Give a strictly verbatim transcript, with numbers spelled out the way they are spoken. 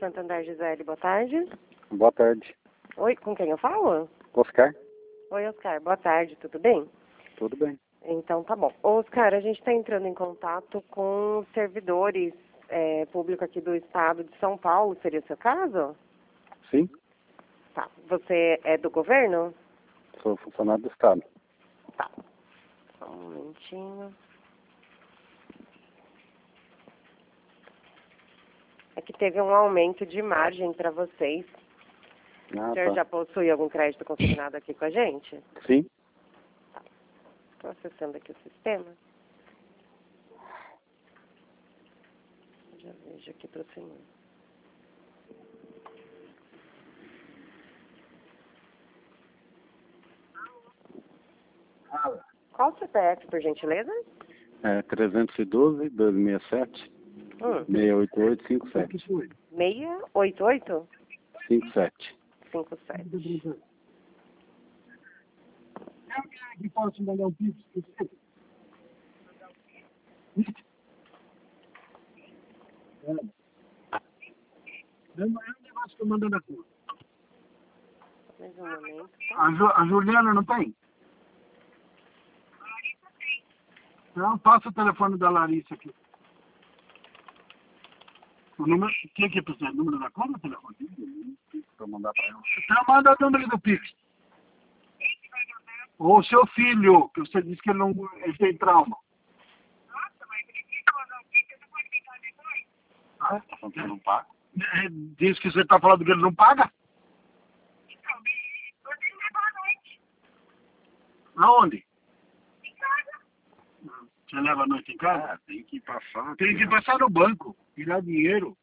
Santander, Gisele, boa tarde. Boa tarde. Oi, com quem eu falo? Oscar? Oi, Oscar, boa tarde, tudo bem? Tudo bem. Então tá bom. Oscar, a gente está entrando em contato com os servidores é, públicos aqui do estado de São Paulo, seria o seu caso? Sim, Tá. Você é do governo? sou funcionário do Estado. Tá. Só um momentinho. É que teve um aumento de margem para vocês. Ah, O senhor tá. já possui algum crédito consignado aqui com a gente? Sim. Estou acessando aqui o sistema. Já vejo aqui para o senhor. Qual o C P F, por gentileza? É trezentos e doze, duzentos e sessenta e sete, Hum. seiscentos e oitenta e oito, cinquenta e sete. seiscentos e oitenta e oito? cinquenta e sete. cinquenta e sete. Que posso mandar um pix para você? É. É um negócio que eu mando na conta. Mais um momento. A, Ju, a Juliana não tem? Não, passa o telefone da Larissa aqui. O número, o que que precisa? O número da conta ou o telefone? Para mandar para ela. Então manda o número do Pix. Ou o seu filho, que você disse que ele, não, ele tem trauma. Ah, tá falando que eu não pago? É, diz que você está falando que ele não paga? Aonde? Você leva a noite em casa? Ah, tem que passar. Tem que passar no banco, tirar dinheiro.